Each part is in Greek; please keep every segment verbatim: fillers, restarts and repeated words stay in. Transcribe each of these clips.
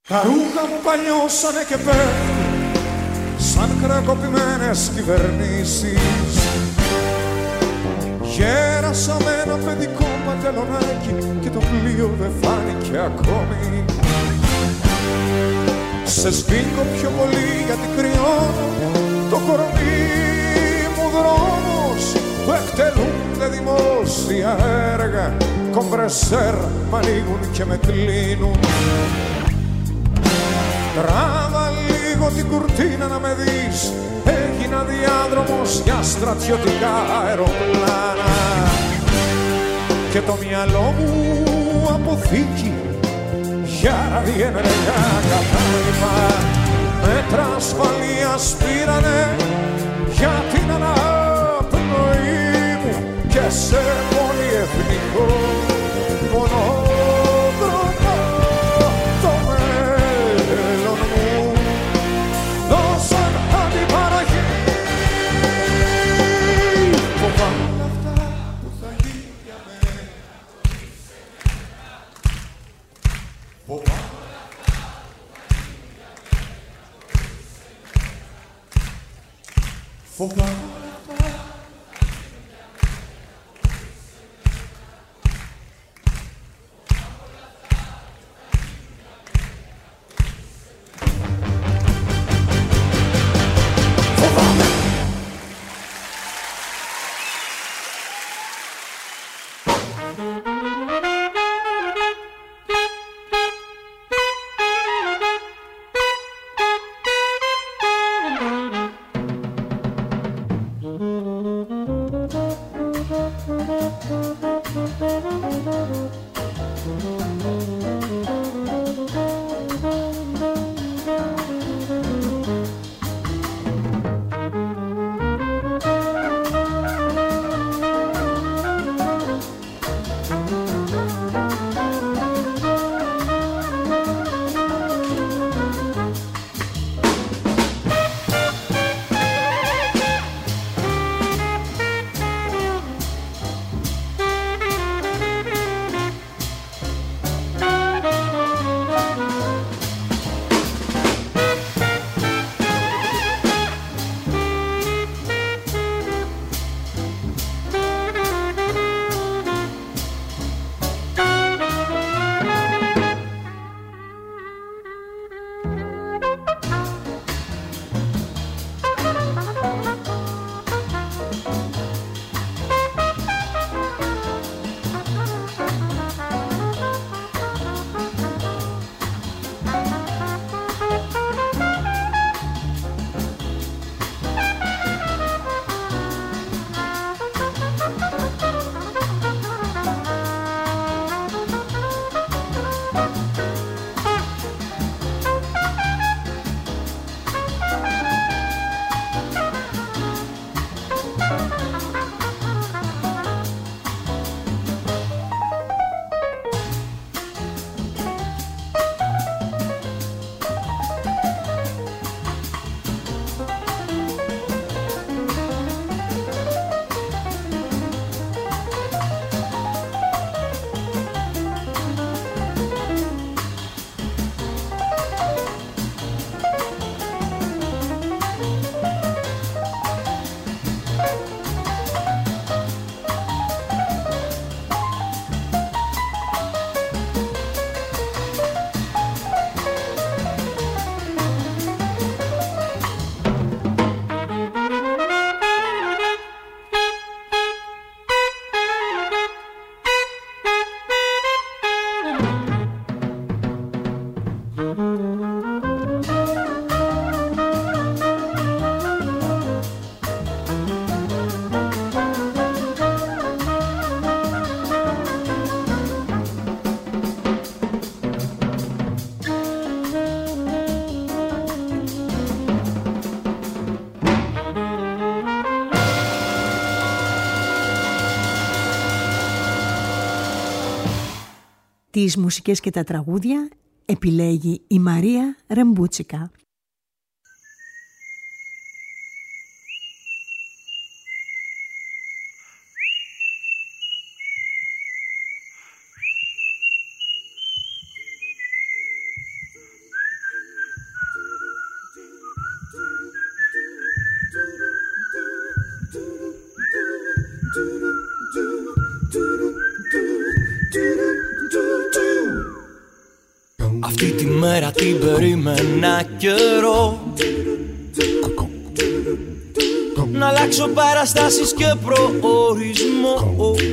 Τα ρούχα μου παλιώσανε και πέφτουν σαν χρεοκοπημένες κυβερνήσεις. Γέρασα με ένα παιδικό παντελονάκι και το πλοίο δεν φάνηκε ακόμη. Σε σβήνω πιο πολύ γιατί κρυώνω το κορμί μου δρόμος που εκτελούνται δημόσια έργα. Κομπρεσέρ μ' ανοίγουν και με κλείνουν. Τράβα λίγο την κουρτίνα να με δεις. Έγινα διάδρομος για στρατιωτικά αεροπλάνα και το μυαλό μου αποθήκη για ραδιενεργά κατάλοιπα. Μέτρα ασφαλείας πήρανε για την αναπνοή μου και σε πολυεθνικό μονόδρομο το μέλλον μου δώσαν αντιπαραγή. Φοβάμαι αυτά που θα γίνει για μένα. Φοβάμαι. Φοβάμαι. Τις μουσικές και τα τραγούδια επιλέγει η Μαρία Ρεμπούτσικα. Αυτή τη μέρα την περίμενα καιρό, να αλλάξω παραστάσεις και προορισμό.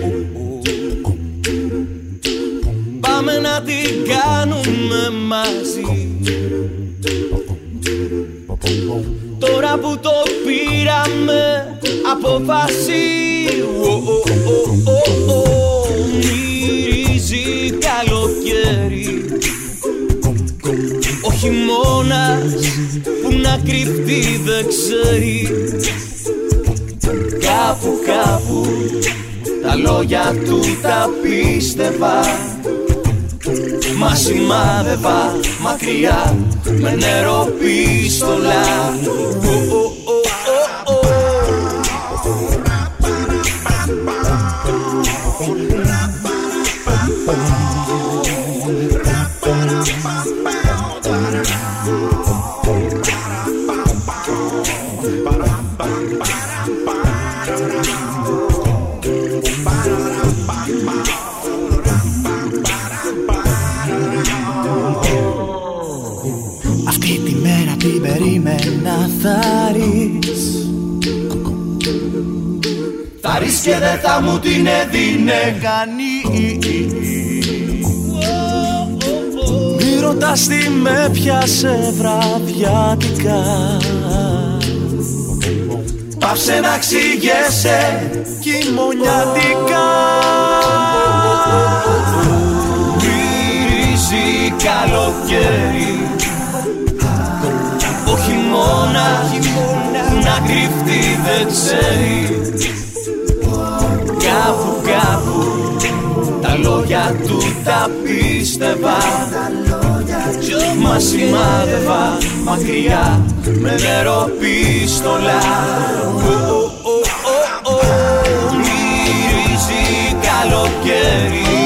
Πάμε να την κάνουμε μαζί. Τώρα που το πήραμε απόφαση, μυρίζει καλοκαίρι. Ο χειμώνας που να κρυφτεί δεν ξέρει. Κάπου κάπου τα λόγια του τα πίστευα, μα σημάδευα μακριά με νεροπίστολα. Αυτή τη μέρα την περίμενα θα ρεις, θα ρεις και δεν θα μου την έδινε κανείς. Μη ρωτάς τι με πιάσε βραδιάτικα, πάψε να ξηγέσαι κοιμωνιάτικα. Μυρίζει καλοκαίρι, ο χειμώνας να κρυφτεί δεν ξέρει. Κάπου κάπου τα λόγια του τα πίστευα, μα σημάδευα μακριά με νεροπίστολα. Μυρίζει καλοκαίρι,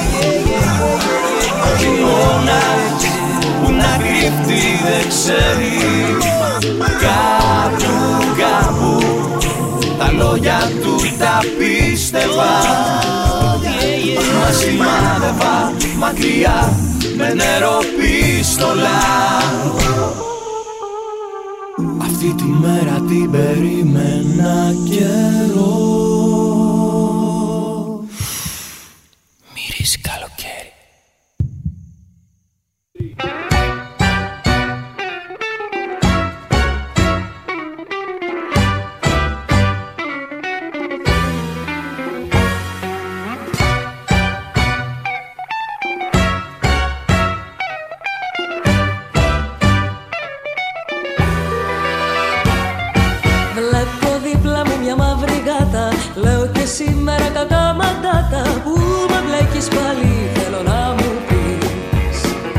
ο χειμώνας που να κρυφτεί δεν ξέρει. Κάπου κάπου τα λόγια του τα πίστευα, μα σημάδευα μακριά με νεροπίστολα. Αυτή τη μέρα την περίμενα καιρό. Μυρίζει καλοκαίρι. Σήμερα κακά μαντάτα που με μπλέκεις πάλι, θέλω να μου πεις.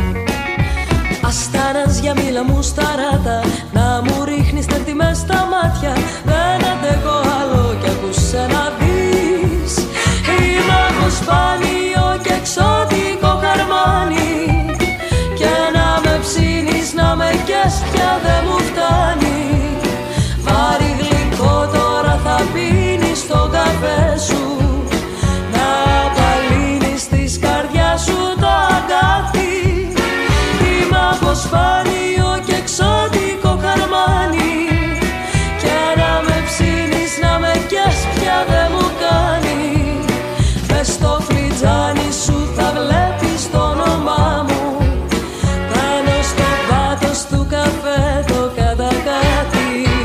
Αστάνας για μίλα μου σταράτα, να μου ρίχνεις τέρτη μες στα μάτια. Δεν αντέχω άλλο κι ακούσε να δεις. Είμαι από σπάνιο και εξωτικό χαρμάνι, και να με ψήνεις να με κες πια δεν μου φτάνει. Βάρη γλυκό τώρα θα πίνεις στον καφέ σου, να απαλύνεις της καρδιάς σου το αγκάθι. Είμαι από σπάνιο και εξωτικό χαρμάνι, και να με ψήνεις να με κες πια δεν μου κάνει. Μες στο φλιτζάνι σου θα βλέπεις το όνομά μου, πάνω στο πάτος του καφέ το κατακάτι.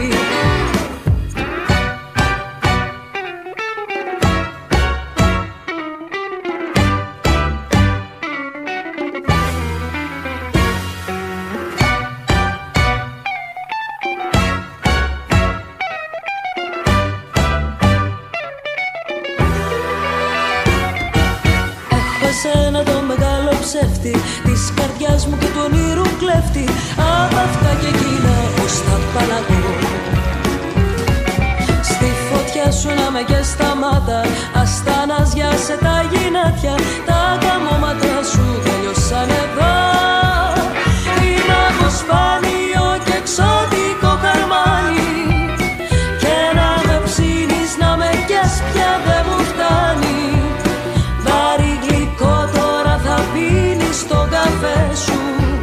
Εσένα το μεγάλο ψεύτη της καρδιάς μου και του ονείρου κλέφτη. Απ' αυτά και εκείνα πως θα παλαγώ. Στη φωτιά σου να με καίς τα μάτα, ασταναζιάσε τα γυνάτια. Τα καμώματα σου τελειώσαν εδώ. Είναι από σπάνιο και εξωτικό χαρμάνι, και να με ψήνεις να με καίς πια δεν μου φτάνει. Βάρη γλυκό τώρα θα πίνεις στον καφέ σου,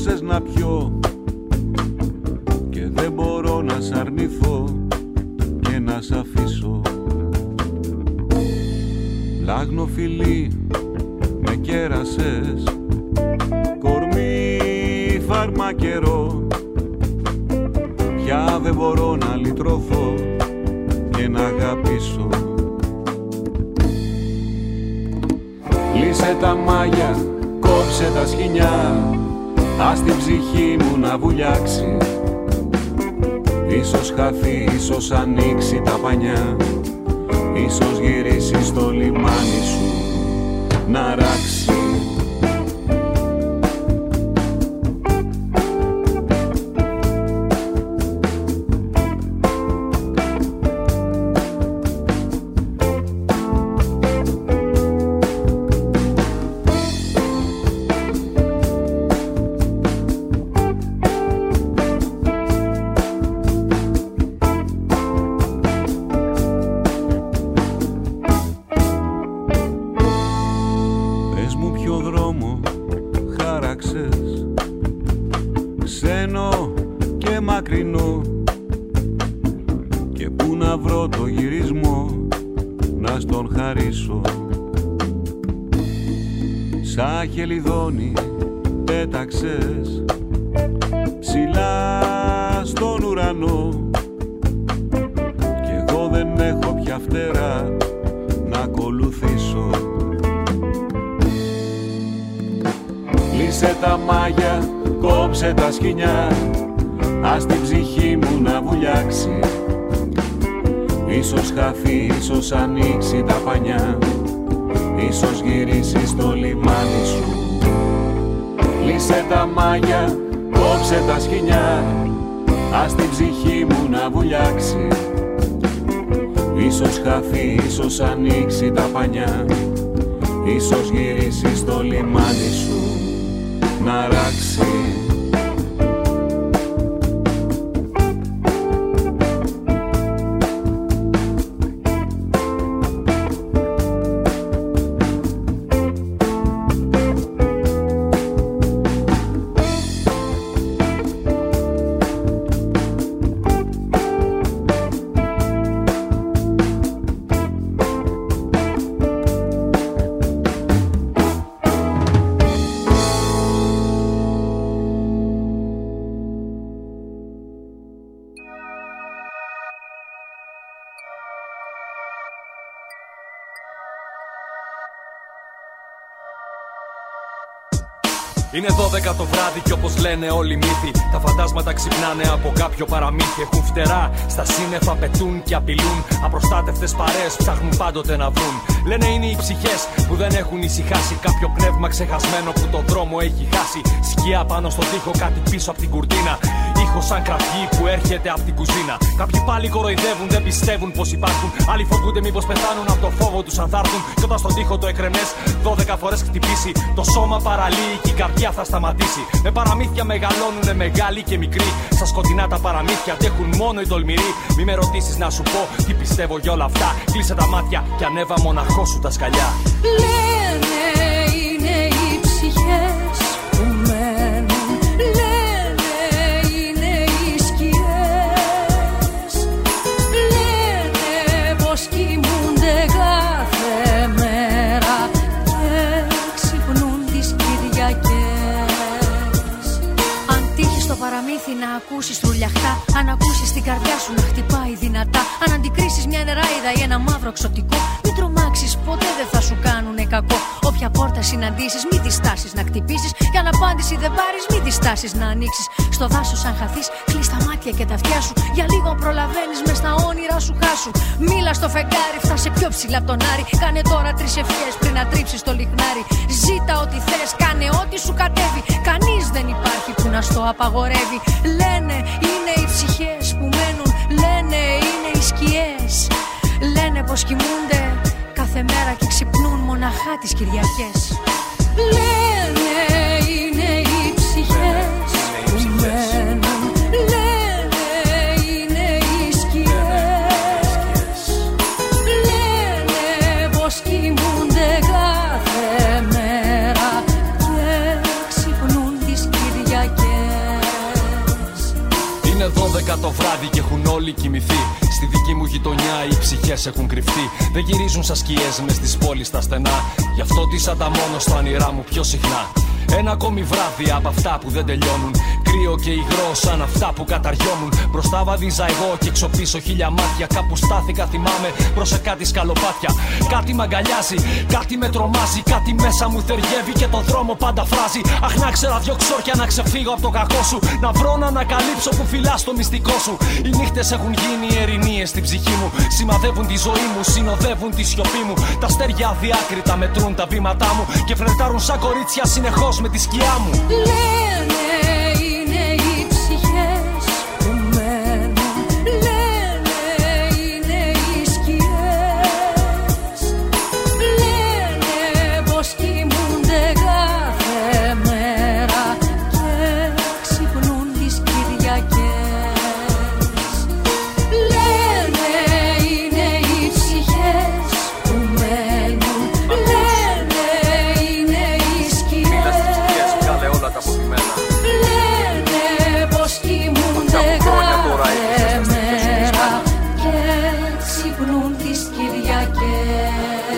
δώσες να πιω και δεν μπορώ να σ' αρνηθώ και να σ' αφήσω. Λάγνο φιλί με κέρασες, κορμί φαρμακερό, πια δεν μπορώ να λυτρωθώ και να αγαπήσω. Λύσε τα μάγια, κόψε τα σκοινιά, ας την ψυχή μου να βουλιάξει. Ίσως χαθεί, ίσως ανοίξει τα πανιά, ίσως γυρίσει στο λιμάνι σου να ράξει. Χελιδόνι πέταξες ψηλά στον ουρανό κι εγώ δεν έχω πια φτερά να ακολουθήσω. Λύσε τα μάγια, κόψε τα σκοινιά, ας την ψυχή μου να βουλιάξει. Ίσως χαθεί, ίσως ανοίξει τα πανιά, ίσως γυρίσει στο λιμάνι σου. Λύσε τα μάγια, κόψε τα σκοινιά, ας την ψυχή μου να βουλιάξει. Ίσως χαθεί, ίσως ανοίξει τα πανιά, ίσως γυρίσει στο λιμάνι σου να ράξει. Είναι δώδεκα το βράδυ κι όπως λένε όλοι οι μύθοι, τα φαντάσματα ξυπνάνε από κάποιο παραμύθι. Έχουν φτερά, στα σύννεφα πετούν και απειλούν. Απροστάτευτες παρέες ψάχνουν πάντοτε να βρουν. Λένε είναι οι ψυχές που δεν έχουν ησυχάσει, κάποιο πνεύμα ξεχασμένο που το δρόμο έχει χάσει. Σκιά πάνω στον τοίχο, κάτι πίσω από την κουρτίνα, ήχος σαν κραυγή που έρχεται από την κουζίνα. Κάποιοι πάλι κοροϊδεύουν, δεν πιστεύουν πως υπάρχουν. Άλλοι φοβούνται μήπως πεθάνουν από το φόβο τους αν θα έρθουν. Κι όταν στον τοίχο το εκρεμές δώδεκα φορές χτυπήσει, το σώμα παραλύει και η καρδιά θα σταματήσει. Με παραμύθια μεγαλώνουνε μεγάλοι και μικροί. Στα σκοτεινά τα παραμύθια αντέχουν μόνο οι τολμηροί. Μη με ρωτήσεις να σου πω τι πιστεύω για όλα αυτά. Κλείσε τα μάτια και ανέβα μοναχός σου τα σκαλιά. Λένε είναι οι ψυχές που μένουν. Λένε είναι οι σκιές. Λένε πως κοιμούνται κάθε μέρα και ξυπνούν τις Κυριακές. Αν τύχεις στο παραμύθι να ακούσεις τρουλιαχτά, αν ακούσεις την καρδιά σου να χτυπάει δυνατά, αν αντικρίσεις μια νεράιδα ή ένα μαύρο εξωτικό, μην τρομάξεις, ποτέ δεν θα σου κάνουνε κακό. Όποια πόρτα συναντήσεις, μην τη στάσεις να χτυπήσεις. Και αν απάντηση δεν πάρεις, μην τη στάσεις να ανοίξεις. Στο δάσος, αν χαθείς, κλείς τα μάτια και τα αυτιά σου. Για λίγο προλαβαίνεις μες στα όνειρα σου χάσου. Μίλα στο φεγγάρι, φτάσε πιο ψηλά απ' τον Άρη. Κάνε τώρα τρεις ευχές πριν να τρίψεις το λιχνάρι. Ζήτα ό,τι θες, κάνε ό,τι σου κατέβει. Κανείς δεν υπάρχει που να στο απαγορεύει. Λένε είναι οι ψυχές που μένουν. Λένε είναι οι σκιές. Λένε πως κοιμούνται κάθε μέρα και ξυπνούν μοναχά τις Κυριακές. Λένε είναι οι ψυχές που μένουν. Λένε είναι οι σκιές. Λένε πως κοιμούνται κάθε μέρα και ξυπνούν τις Κυριακές. δώδεκα το βράδυ και έχουν όλοι κοιμηθεί. Στη δική μου γειτονιά οι ψυχές έχουν κρυφτεί. Δεν γυρίζουν σαν σκιές μες στις πόλεις τα στενά. Γι' αυτό τις ανταμώνω στα όνειρά μου πιο συχνά. Ένα ακόμη βράδυ από αυτά που δεν τελειώνουν. Κρύο και υγρό σαν αυτά που καταριόμουν. Μπροστά βαδίζα εγώ και έξω πίσω χίλια μάτια. Κάπου στάθηκα, θυμάμαι, προς κάτι σκαλοπάτια. Κάτι μ' αγκαλιάζει, κάτι με τρομάζει. Κάτι μέσα μου θεργεύει και το δρόμο πάντα φράζει. Αχ, να ξέρα δυο ξόρκια να ξεφύγω από το κακό σου. Να βρω να ανακαλύψω που φυλάς το μυστικό σου. Οι νύχτες έχουν γίνει ερηνίες στην ψυχή μου. Σημαδεύουν τη ζωή μου, συνοδεύουν τη σιωπή μου. Τα αστέρια αδιάκριτα μετρούν τα βήματά μου. Και φρεντάρουν σαν κορίτσια συνεχώς με τη σκιά μου. Λένε είναι οι ψυχές που μένουν. Λένε είναι οι σκιές. Λένε πως κοιμούνται κάθε μέρα και ξυπνούν τις Κυριακές. Λένε είναι οι ψυχές που μένουν. Λένε είναι οι σκιές. Λένε πως κοιμούνται κάθε μέρα και ξυπνούν τις Κυριακές.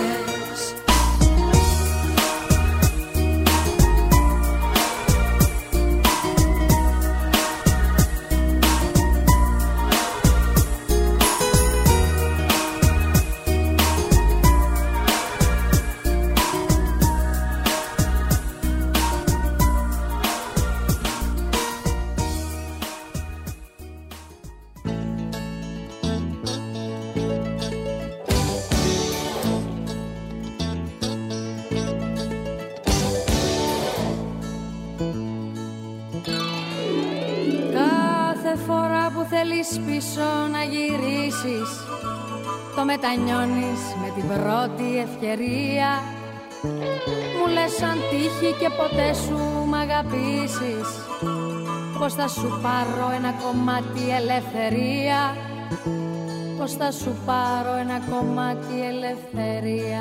Θέλεις πίσω να γυρίσεις, το μετανιώνεις με την πρώτη ευκαιρία. Μου λες αν τύχει και ποτέ σου μ' αγαπήσεις, πως θα σου πάρω ένα κομμάτι ελευθερία. Πως θα σου πάρω ένα κομμάτι ελευθερία.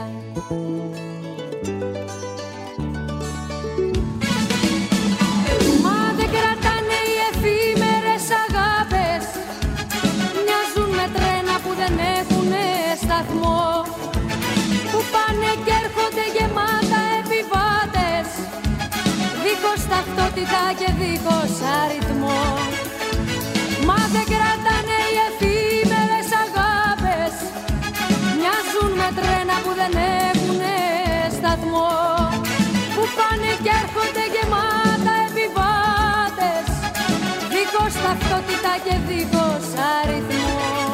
Μα δεν κρατάνε οι εφήμερες αγάπες. Μοιάζουν με τρένα που δεν έχουνε σταθμό, που πάνε και έρχονται γεμάτα επιβάτες, δίχως ταυτότητα και δίχως αριθμό. Μα δεν κρατάνε οι εφήμερες αγάπες. Μοιάζουν με τρένα που δεν έχουνε σταθμό, που πάνε και έρχονται γεμάτα επιβάτες, δίχως ταυτότητα και δίχως αριθμό.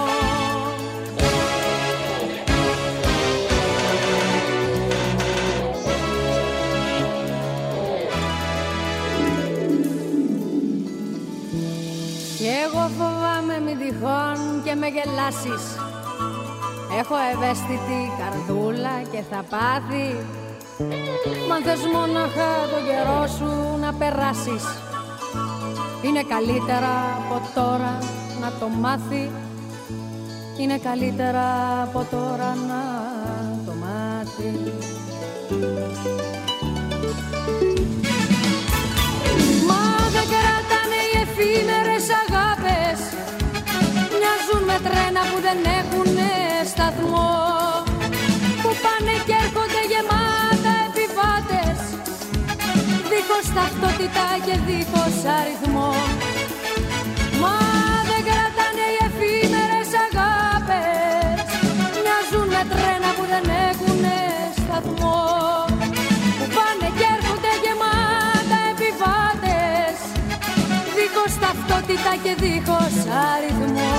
Κι εγώ φοβάμαι μην τυχόν και με γελάσεις. Έχω ευαίσθητη καρδούλα και θα πάθει. Μα θες μονάχα το καιρό σου να περάσεις. Είναι καλύτερα από τώρα να το μάθει. Είναι καλύτερα από τώρα να το μάθει. Μα δεν κρατάνε οι εφήμερες αγάπες. Μοιάζουν με τρένα που δεν έχουνε σταθμό, που πάνε και έρχονται γεμάτα επιβάτες, δίχως ταυτότητα και δίχως αριθμό. Μα δεν κρατάνε οι εφήμερες αγάπες. Μοιάζουν με τρένα που δεν έχουνε σταθμό, που πάνε και έρχονται γεμάτα επιβάτες, δίχως ταυτότητα και δίχως αριθμό.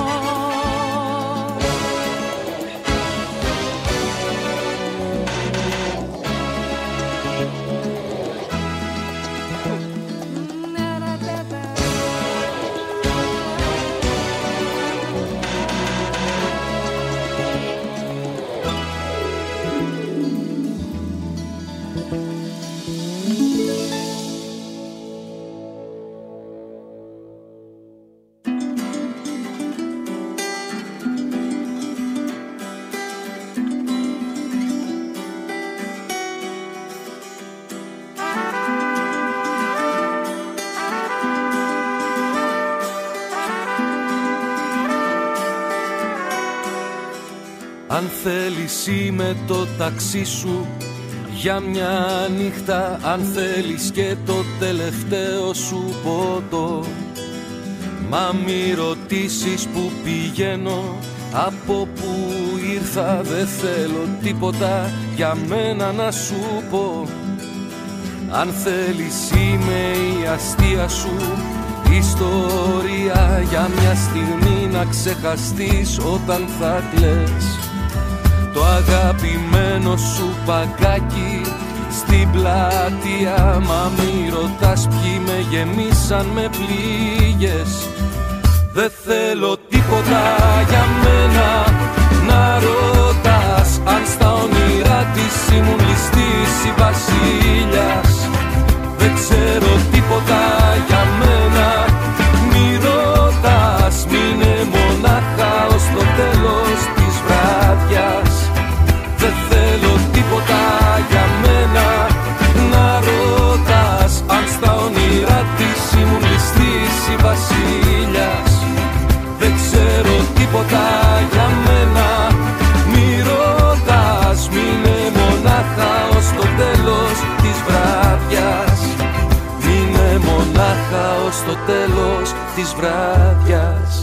Αν θέλεις είμαι το ταξί σου για μια νύχτα, αν θέλεις και το τελευταίο σου ποτό. Μα μη ρωτήσεις που πηγαίνω, από που ήρθα, δεν θέλω τίποτα για μένα να σου πω. Αν θέλεις είμαι η αστεία σου ιστορία, για μια στιγμή να ξεχαστείς όταν θα κλαις. Το αγαπημένο σου παγκάκι στην πλατεία, μα μη ρωτάς ποιοι με γεμίσαν με πληγές. Δεν θέλω τίποτα για μένα να ρωτάς, αν στα όνειρά της ήμουν ληστής ή βασίλιας. Δεν ξέρω τίποτα για μένα, μη ρωτάς, μείνε μονάχα ως το τέλος της βράδιας. Δεν θέλω τίποτα για μένα να ρωτάς, αν στα όνειρά της ήμουν ληστής ή βασίλιας. Δεν ξέρω τίποτα για μένα, μη ρωτάς, μείνε μονάχα ως το τέλος της βράδιας. Μείνε μονάχα ως το τέλος της βράδιας.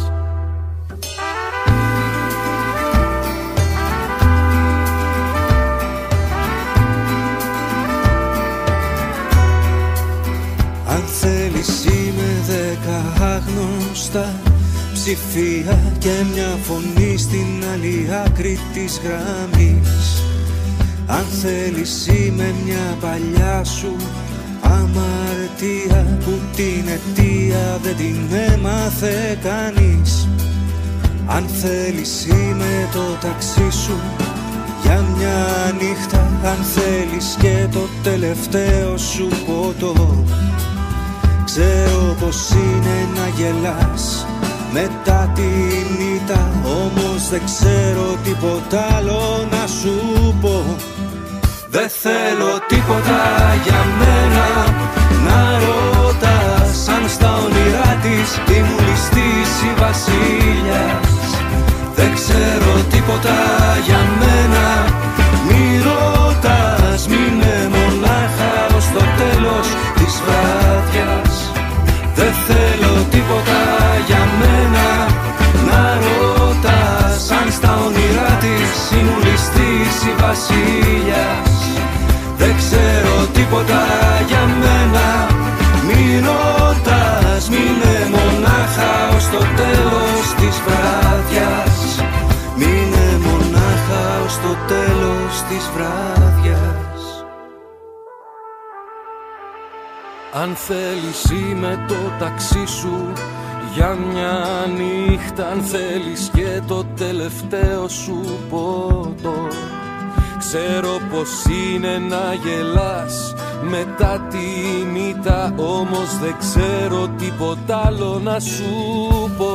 Αν θέλεις είμαι δέκα άγνωστα ψηφία και μια φωνή στην άλλη άκρη της γραμμής. Αν θέλεις είμαι μια παλιά σου αμαρτία που την αιτία δεν την έμαθε κανείς. Αν θέλεις είμαι το ταξί σου για μια νύχτα, αν θέλεις και το τελευταίο σου ποτό. Ξέρω πως είναι να γελάς μετά την ήττα, όμως δεν ξέρω τίποτα άλλο να σου πω. Δεν θέλω τίποτα για μένα να ρωτάς, αν στα όνειρά της ήμουν ληστής ή βασίλιας. Δεν ξέρω τίποτα για μένα, μη ρωτάς, μείνε μονάχα ως το τέλος της βράδιας. Δεν θέλω τίποτα για μένα να ρωτάς, αν στα όνειρά της ήμουν ληστής ή βασίλιας. Δεν ξέρω τίποτα για μένα, μη ρωτάς, μείνε μονάχα ως το τέλος της βράδιας. Μείνε μονάχα ως το τέλος της βράδιας. Αν θέλεις είμαι το ταξί σου για μια νύχτα, αν θέλεις και το τελευταίο σου ποτό. Ξέρω πως είναι να γελάς μετά την ήττα, όμως δεν ξέρω τίποτα άλλο να σου πω.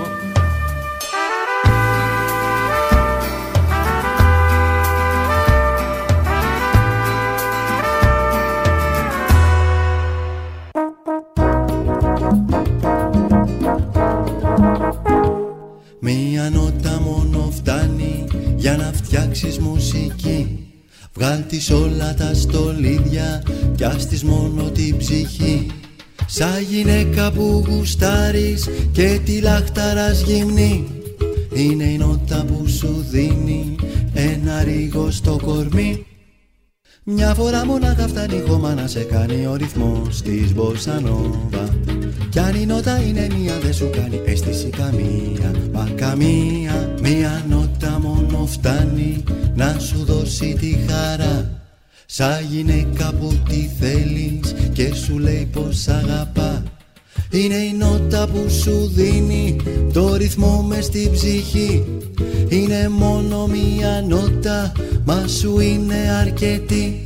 Μία νότα μόνο φτάνει για να φτιάξεις μουσική. Βγάλ' της όλα τα στολίδια κι ας της μόνο την ψυχή. Σαν γυναίκα που γουστάρεις και τη λαχταράς γυμνή, είναι η νότα που σου δίνει ένα ρίγο στο κορμί. Μια φορά μονάχα φτάνει χώμα να σε κάνει ο ρυθμός της μποσανόβα. Κι αν η νότα είναι μία δεν σου κάνει αίσθηση καμία, μα καμία. Μία νότα μόνο φτάνει να σου δώσει τη χαρά. Σαν γυναίκα που τη θέλεις και σου λέει πως αγαπά. Είναι η νότα που σου δίνει το ρυθμό μες στην ψυχή. Είναι μόνο μία νότα, μα σου είναι αρκετή.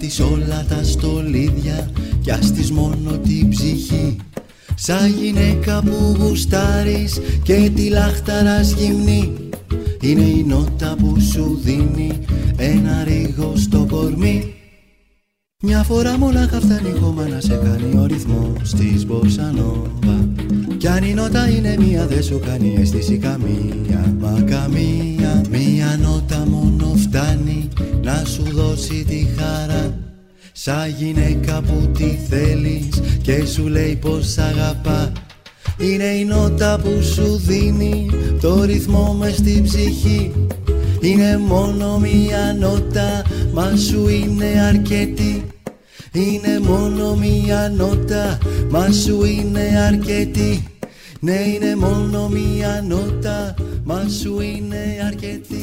της όλα τα στολίδια κι ας της μόνο την ψυχή. Σαν γυναίκα που γουστάρεις και τη λάχταρας γυμνή, είναι η νότα που σου δίνει ένα ρίγο στο κορμί. Μια φορά μονάχα φτάνει χώμα να σε κάνει ο ρυθμός της μποσανόβα. Κι αν η νότα είναι μία δεν σου κάνει αίσθηση καμία, μα καμία. Μία νότα μόνο φτάνει να σου δώσει τη χαρά. Σαν γυναίκα που τη θέλεις και σου λέει πως αγαπά. Είναι η νότα που σου δίνει το ρυθμό μες στην ψυχή. Είναι μόνο μία νότα, μα σου είναι αρκετή. Είναι μόνο μία νότα, μα σου είναι αρκετή. Ναι, είναι μόνο μία νότα, μα σου είναι αρκετή.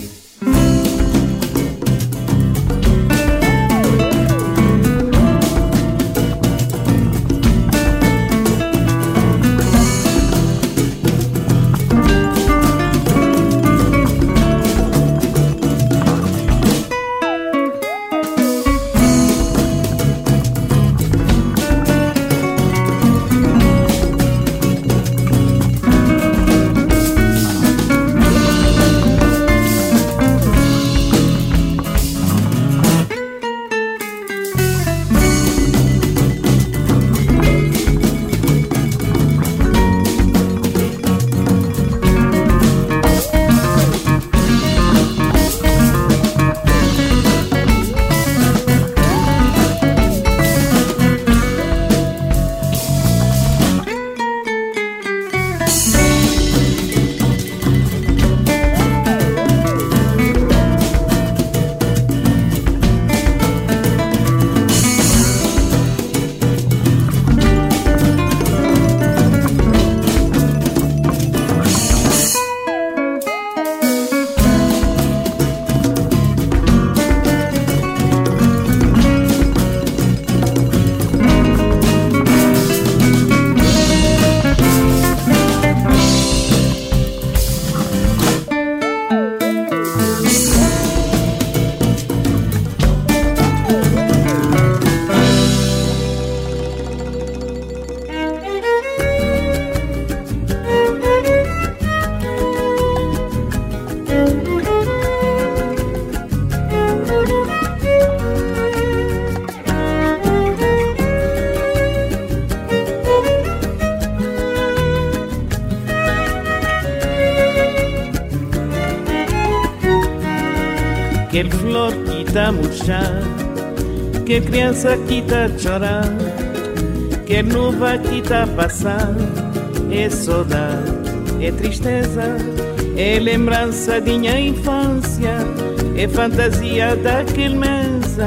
Quelle flor qui t'a murchar, quelle criança qui t'a chorar, quelle nuva qui t'a passar, é saudade, é tristeza, é lembrança de minha infância, é fantasia daquele mesa,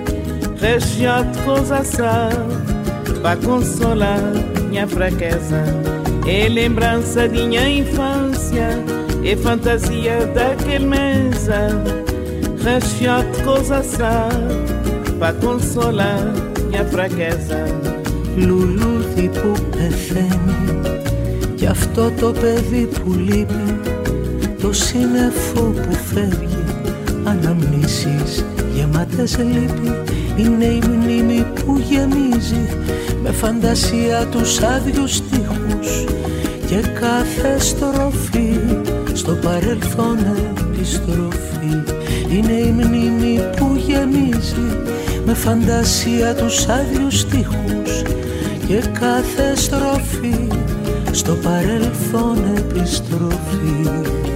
recheado de coisa sã, para consolar minha fraqueza, é lembrança de minha infância, é fantasia daquele mesa, recheado de coisa sã, para consolar minha fraqueza. Λουλούδι που πεθαίνει κι αυτό το παιδί που λείπει, το σύννεφο που φεύγει, αναμνήσεις γεμάτες λύπη. Είναι η μνήμη που γεμίζει με φαντασία τους άδειους στίχους και κάθε στροφή στο παρελθόν επιστροφή. Είναι η μνήμη που γεμίζει με φαντασία τους άδειους στίχους και κάθε στροφή στο παρελθόν επιστροφή.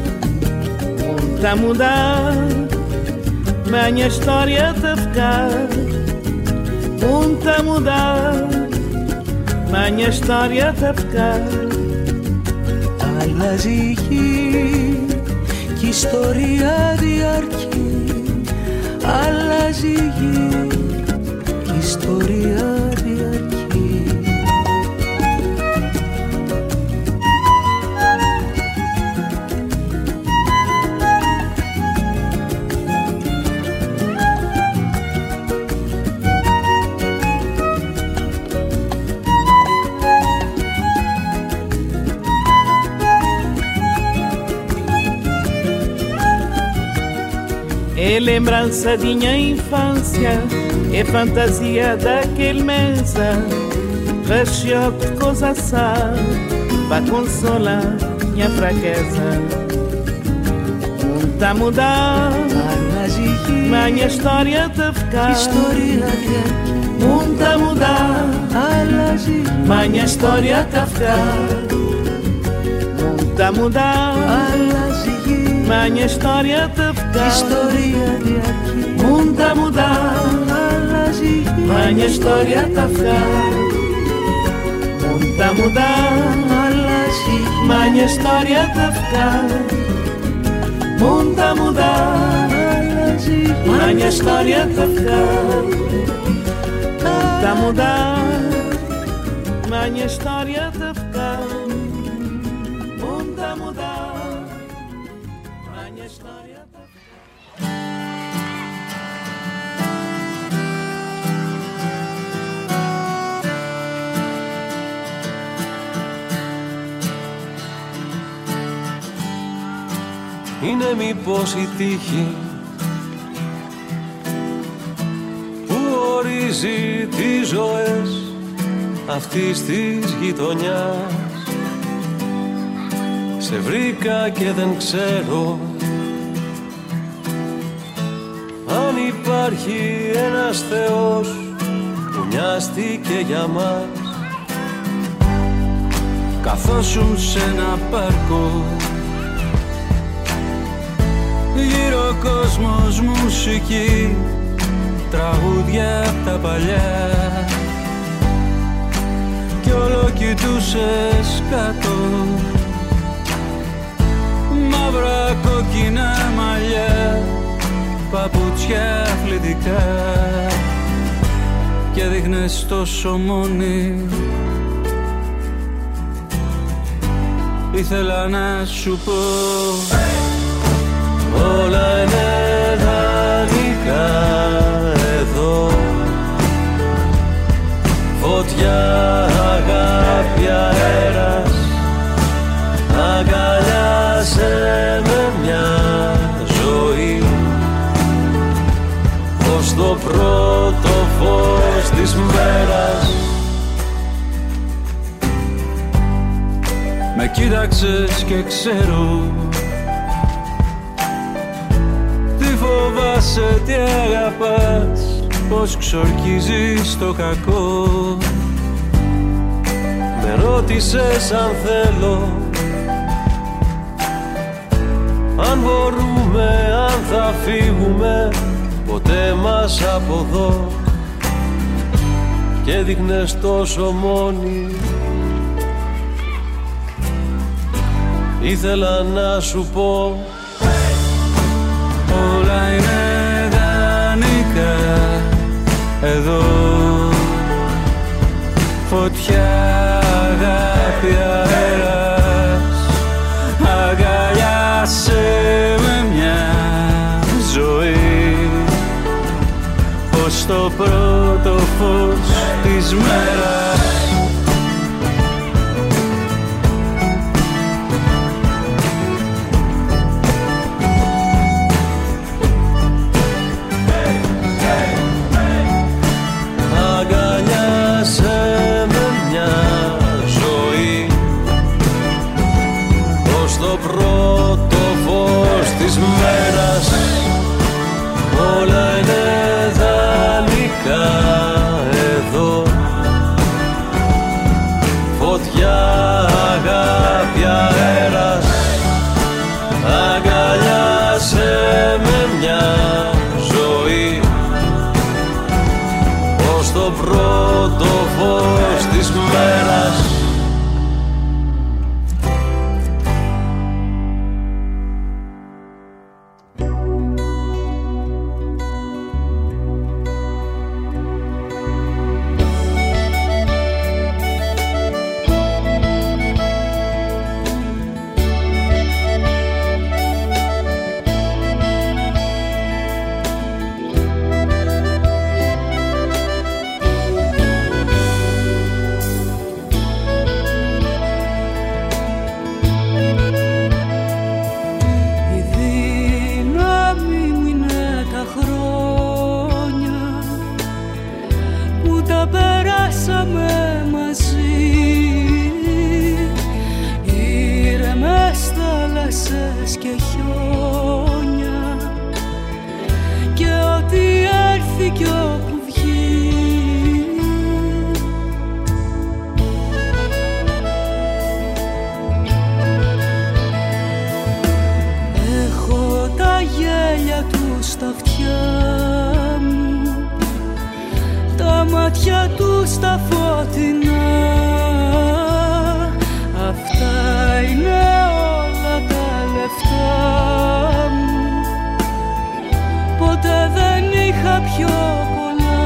Tá mudar, minha história tá ficar. Um tá mudar, minha história tá ficar. Αλλάζει η γη κι η ιστορία διαρκεί. Αλλάζει η γη κι η ιστορία διαρκεί. É lembrança de minha infância, é fantasia daquele mesa. Recheio de coisa sã, vai consolar minha fraqueza. Muita mudar, minha história de ficar. Muita mudar, minha história de ficar. Muita mudar, minha história de ficar. Muita mudar, minha história de ficar. Muita mudar, minha história de ficar. Muita mudar, minha história de ficar. Muita mudar, minha história de ficar. Muita mudar, minha história de ficar. Είναι μήπως η τύχη που ορίζει τις ζωές αυτής της γειτονιάς. Σε βρήκα και δεν ξέρω αν υπάρχει ένας Θεός που μοιάστηκε για μας. Καθόσουν σε ένα πάρκο, γύρω κόσμος, μουσική, τραγούδια απ' τα παλιά. Κι όλο κοιτούσες κάτω, μαύρα κόκκινα μαλλιά, παπούτσια αθλητικά. Και δείχνες τόσο μόνη, ήθελα να σου πω όλα είναι δανεικά εδώ. Φωτιά, αγάπη, αέρας, αγκαλιάσε με μια ζωή ως το πρώτο φως της μέρας. Με κοίταξες και ξέρω τι φοβάσαι, τι αγαπάς, πως ξορκίζεις το κακό. Με ρώτησες αν θέλω, αν μπορούμε, αν θα φύγουμε ποτέ μας από εδώ. Και δείχνες τόσο μόνη, ήθελα να σου πω όλα είναι δανεικά εδώ. Φωτιά, αγάπη, αέρας, αγκαλιάσε με μια ζωή ως το πρώτο φως της μέρας. Πρώτο φως της μέρας, όλα είναι δανεικά εδώ. Φωτιά, αγάπη, αέρας, αγκαλιάσε με μια ζωή ως το πρώτο φως της μέρας. στα φωτεινά. Αυτά είναι όλα τα λεφτά μου. Ποτέ δεν είχα πιο πολλά.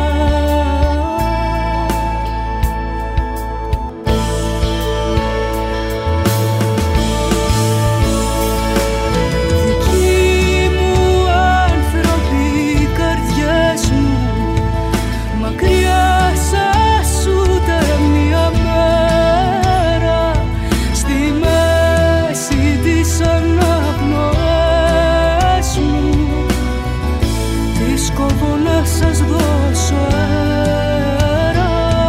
Δικοί μου άνθρωποι, καρδιές μου, μακριά σας ούτε μια μέρα. Στη μέση της αναπνοές μου τις κόβω να σας δώσω αέρα.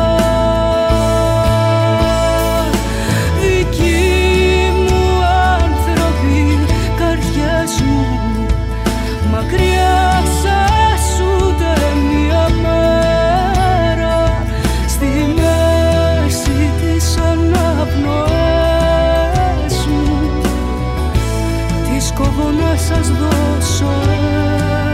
Δικοί μου άνθρωποι, καρδιές μου, μακριά σας ούτε μια μέρα. Στη μέση της αναπνοές μου τις κόβω να σας δώσω αέρα.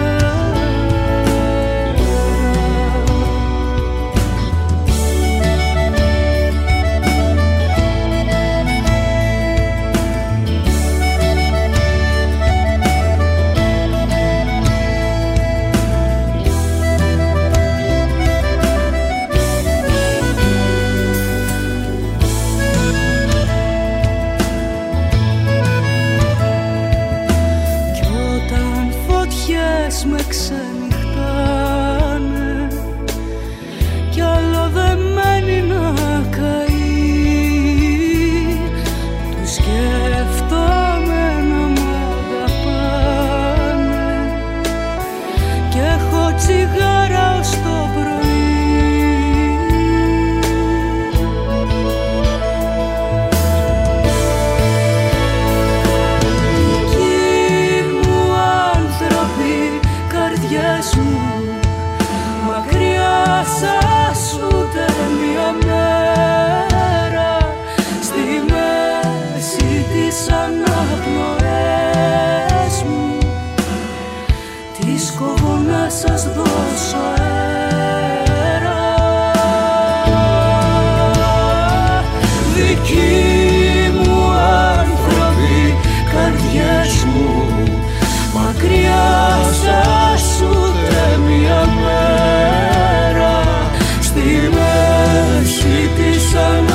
Κι όταν φωτιές με ξενυχτάνε κι άλλο δεν μένει να καεί, τους σκέφτομαι να μ' αγαπάνε κι έχω τσιγάρα ως το πρωί. Δικοί μου άνθρωποι, καρδιές μου, μακριά σας ούτε μια μέρα. Στη μέση της αναπνοές μου τις κόβω να σας δώσω αέρα. Δικοί μου άνθρωποι, καρδιές μου, μακριά σας ούτε μια μέρα. Στη μέση της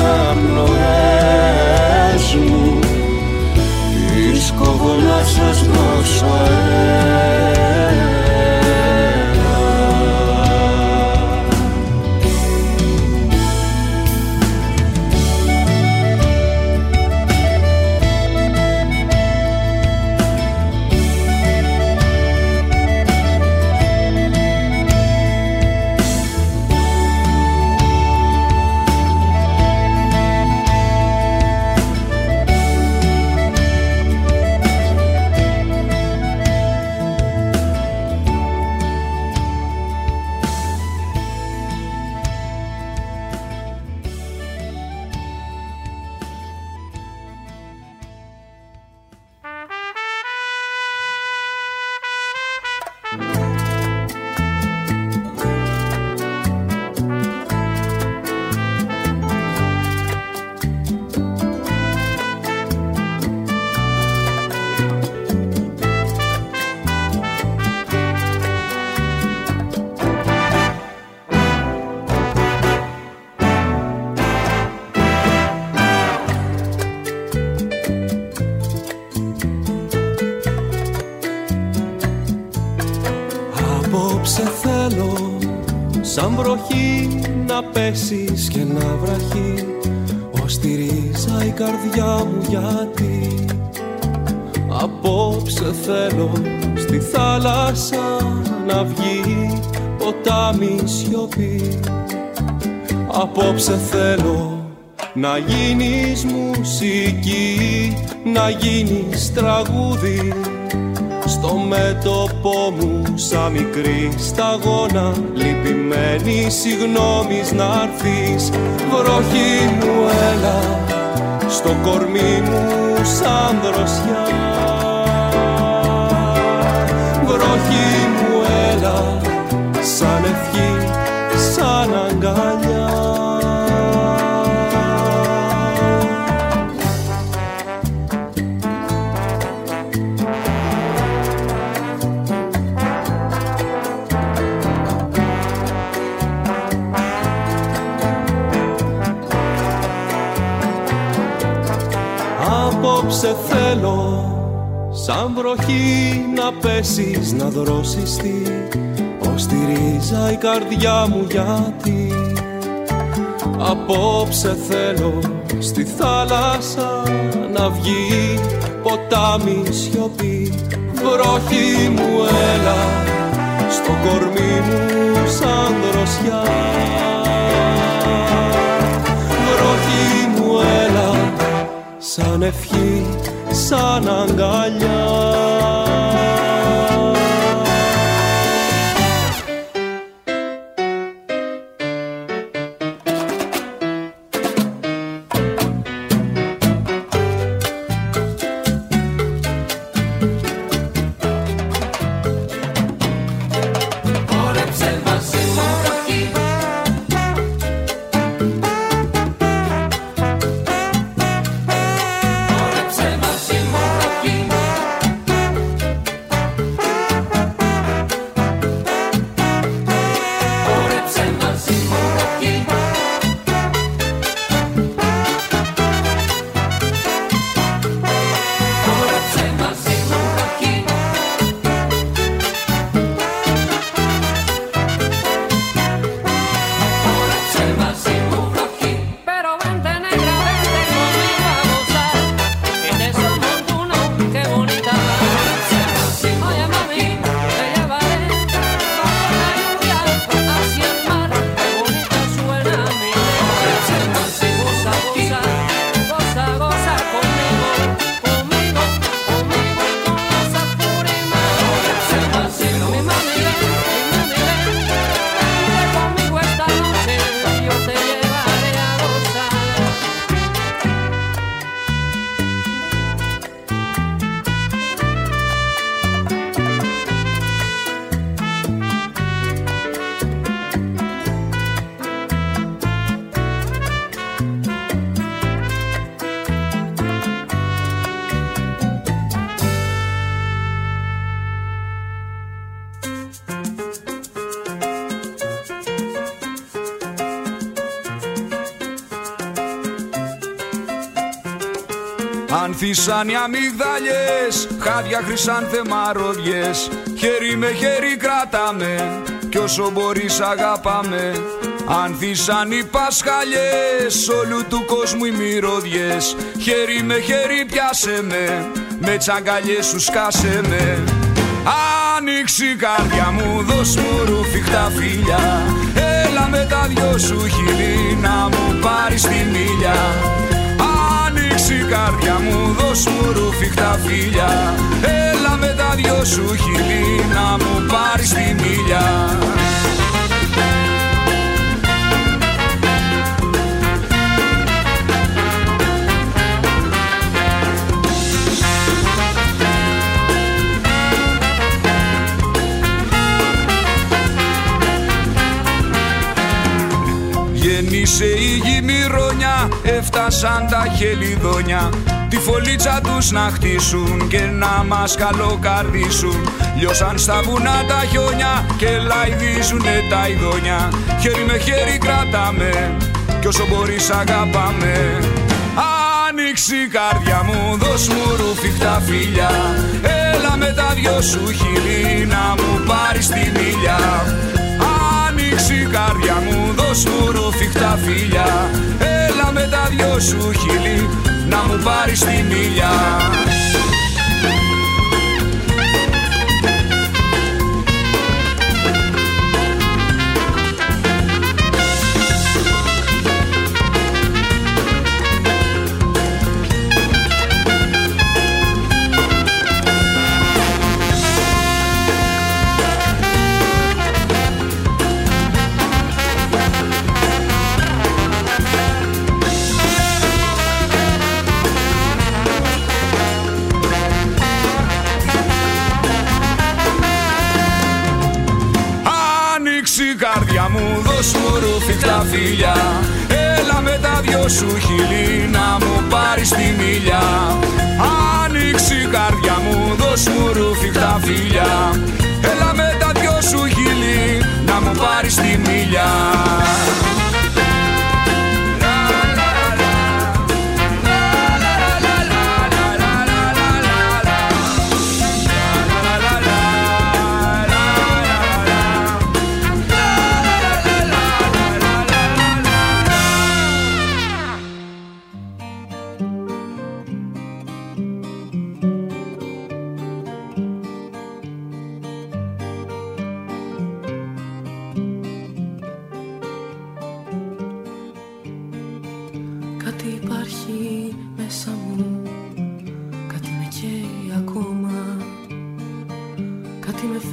αναπνοές μου τις κόβω να σας δώσω αέρα. Απόψε θέλω σαν βροχή να πέσεις και να βραχεί ως τη ρίζα η καρδιά μου, γιατί απόψε θέλω στη θάλασσα να βγει ποτάμι σιωπή. Απόψε θέλω να γίνεις μουσική, να γίνεις τραγούδι στο μέτωπό μου σαν μικρή σταγόνα, λυπημένη συγγνώμης να'ρθείς. Βροχή μου έλα στο κορμί μου σαν δροσιά, βροχή μου έλα σαν ευχή, σαν αγκαλιά. Απόψε θέλω σαν βροχή να πέσεις, να δρώσεις τι ως τη ρίζα η καρδιά μου, γιατί απόψε θέλω στη θάλασσα να βγει ποτάμι σιωπή. Βροχή μου έλα στο κορμί μου σαν δροσιά, βροχή μου έλα σαν ευχή, σαν αγκαλιά. Ανθίσαν οι αμυγδαλιές, χάδια χρυσάνθεμα ροδιές. Χέρι με χέρι κράταμε κι όσο μπορείς αγάπαμε. Ανθίσαν οι πασχαλιές, όλου του κόσμου οι μυρωδιές. Χέρι με χέρι πιάσε με, με τσαγκαλιές σου σκάσε με. Άνοιξε η καρδιά μου, δώσ' μου ρουφιχτά φιλιά. Έλα με τα δυο σου χείλη να μου πάρεις τη μίλια. Άνοιξε η καρδιά μου, δώσ' μου ρουφιχτά φιλιά. Έλα με τα δυο σου χείλη να μου πάρεις τη μίλια. Γεννήσε η γη μυρώνια, έφτασαν τα χελιδόνια. Τη φωλίτσα τους να χτίσουν και να μας καλοκαρδίσουν. Λιώσαν στα βουνά τα χιόνια και λαϊδίζουνε τα ειδόνια. Χέρι με χέρι κρατάμε κι όσο μπορείς αγάπαμε. Άνοιξε η καρδιά μου, δώσ' μου ρουφιχτά φιλιά. Έλα με τα δυο σου χείλη να μου πάρεις τη μίλια. Άνοιξε η καρδιά μου, δώσ' μου ρουφιχτά φιλιά. Έλα με τα δυο σου χείλη να μου πάρεις τη μίλια. Δώσ' μου ρουφιχτά φιλιά. Έλα με τα δυο σου χείλη να μου πάρεις τη μίλια. Άνοιξε η καρδιά μου, δώσ' μου ρουφιχτά φιλιά. Έλα με τα δυο σου χείλη να μου πάρεις τη μίλια. La la la la la la la la la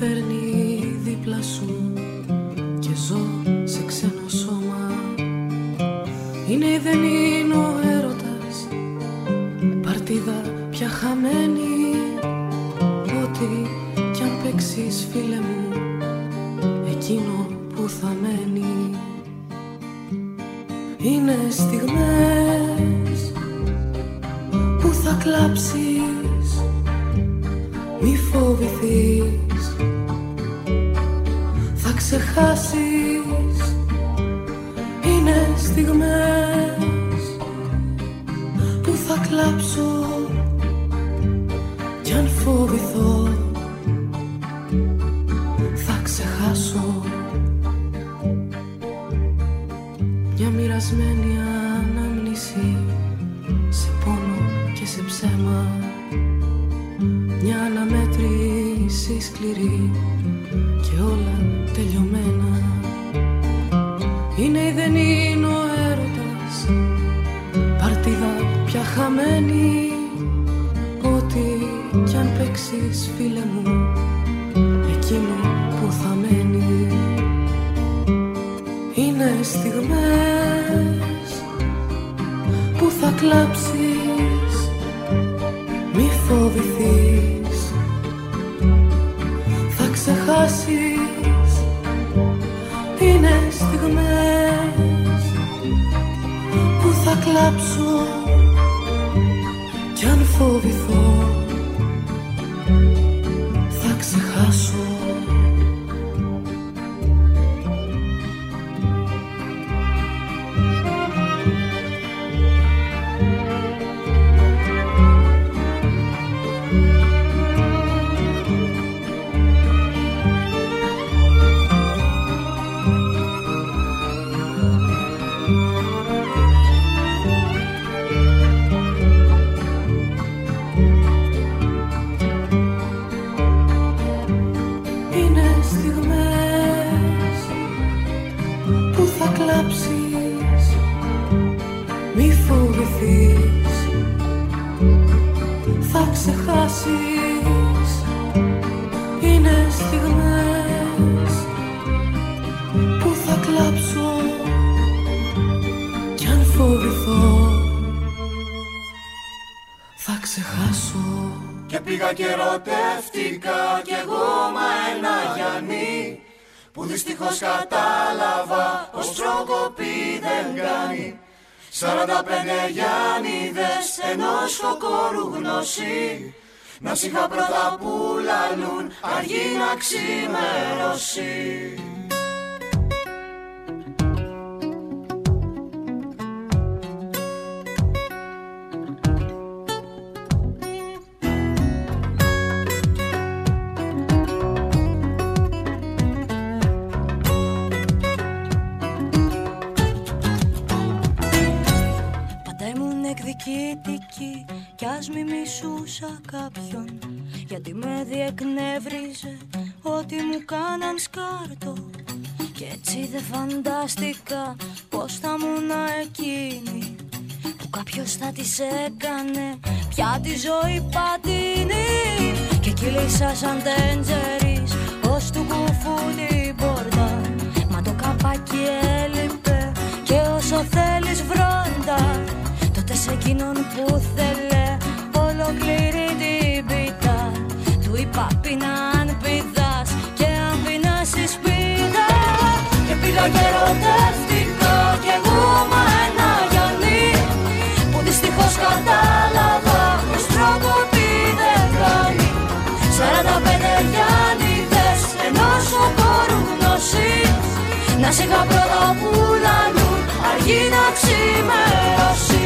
φέρνει δίπλα σου και ζω σε ξένο σώμα. Είναι ή δεν είναι ο έρωτας, παρτίδα πια χαμένη. Ό,τι κι αν παίξεις φίλε μου, εκείνο που θα μένει. Είναι στιγμές που θα κλάψεις, μη φοβηθείς, θα ξεχάσεις. Είναι στιγμές που θα κλάψω κι αν φοβηθώ θα ξεχάσω. Μια μοιρασμένη ανάμνηση σε πόνο και σε ψέμα, μια αναμέτρηση σκληρή και όλα τελειωμένα. Είναι ή δεν είναι ο έρωτας, παρτίδα πια χαμένη. Ό,τι κι αν παίξεις φίλε μου, εκείνο που θα μένει. Είναι στιγμές που θα κλάψεις, μη φοβηθείς, θα ξεχάσεις. Είναι στιγμές που θα κλάψω κι αν φοβηθώ θα ξεχάσω. Και ερωτεύτηκα κι εγώ μα ένα Γιάννη, που δυστυχώς κατάλαβα πως προκοπή δεν κάνει. Σαράντα πέντε Γιάννηδες ενός κοκόρου γνώση, να ψυχα πρώτα που λαλούν αργεί να ξημερώσει. Κι ας μη μισούσα κάποιον, γιατί με διεκνεύριζε ότι μου κάναν σκάρτο. Κι έτσι δεν φαντάστηκα πως θα ήμουν εκείνη που κάποιος θα της έκανε πια τη ζωή πατίνη. Και κύλησα σαν τέντζερις ως του κουφού την πόρτα, μα το καπάκι έλειπε και όσο θέλεις βρόντα. Τότε σε εκείνον που θέλε ολόκληρη την πίτα, του είπα πίνα αν πηδάς και αν πεινάσεις πίτα. Και πήγα και ερωτεύτηκα κι εγώ μα ένα Γιάννη, που δυστυχώς κατάλαβα πως προκοπή δεν κάνει. Σαράντα πέντε Γιάννηδες ενός κοκόρου γνώση, να σιγά πρώτα που λαλούν αργεί να ξημερώσει.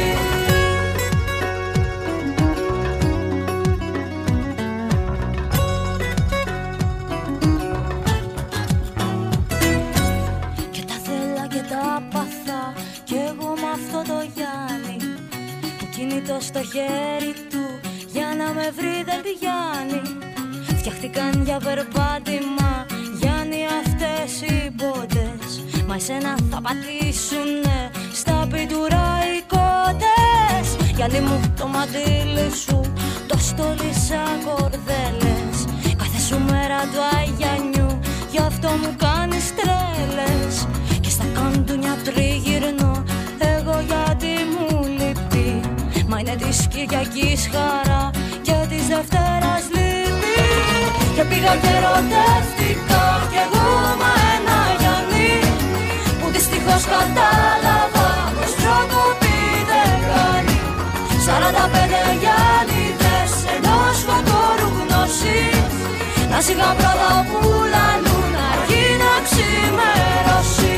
Και τα θέλα και τα παθά κι εγώ με αυτό το Γιάννη, που κινητό στο χέρι του για να με βρει δεν πηγαίνει. Φτιάχτηκαν για περπάτημα Γιάννη αυτές οι πότες, μα εσένα θα πατήσουνε στα πιτουρά οι κότες. Γιάννη μου το μαντήλι σου το στολίσα κορδέλες, κάθε σου μέρα μέρα του Αγιανιού. Γι' αυτό μου κάνεις τρέλες και στα καντούνια τριγυρνώ εγώ γιατί μου λείπει. Μα είναι της Κυριακής χαρά και της Δευτέρας λύπη. Και πήγα και ερωτεύτηκα κι εγώ μα ένα Γιάννη που δυστυχώς κατάλαβα πως προκοπή δεν κάνει. Σαράντα πέντε Γιάννηδες ενός φωτόρου γνώση να σιγά πρώτα που λαλούν αργεί να ξημερώσει.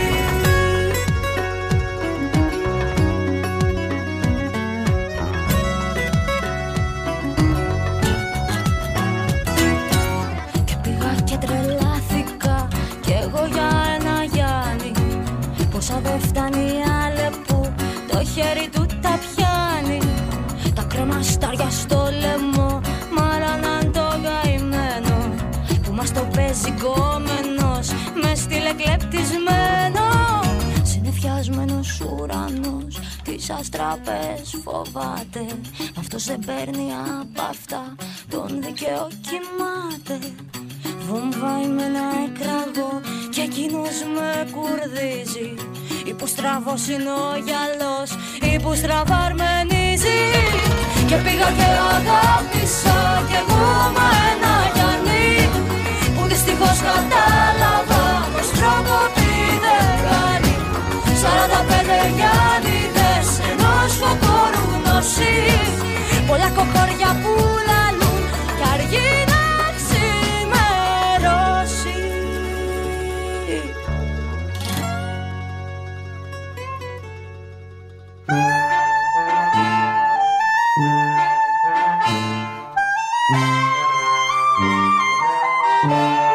Και πήγα και τρελάθηκα κι εγώ για ένα Γιάννη. Πόσα δεν φτάνει Αλεπού, το χέρι του τα πιάνει. Τα κρεμαστάρια στο λαιμό μάραναν το καημένο που μας το παίζει γκόμενος με στείλε κλεπτισμένο. Συννεφιασμένος ουρανός τις αστραπές φοβάται, αυτός δεν παίρνει απ' αυτά, τον δικαίω κοιμάται. Βομβάει με ένα εκραγό και εκείνος με κουρδίζει. Ή που στραβός είναι ο γυαλός, ή που στραβά αρμενίζει. Και πήγα και αγάπησα κι εγώ με ένα Γιάννη που δυστυχώς κατάλαβα πως προκοπή δεν κάνει. Σαράντα πέντε Γιάννηδες ενός φωτόρου γνώση, πολλά κοκόρια που λαλούν κι αργεί να ξημερώσει. Thank you.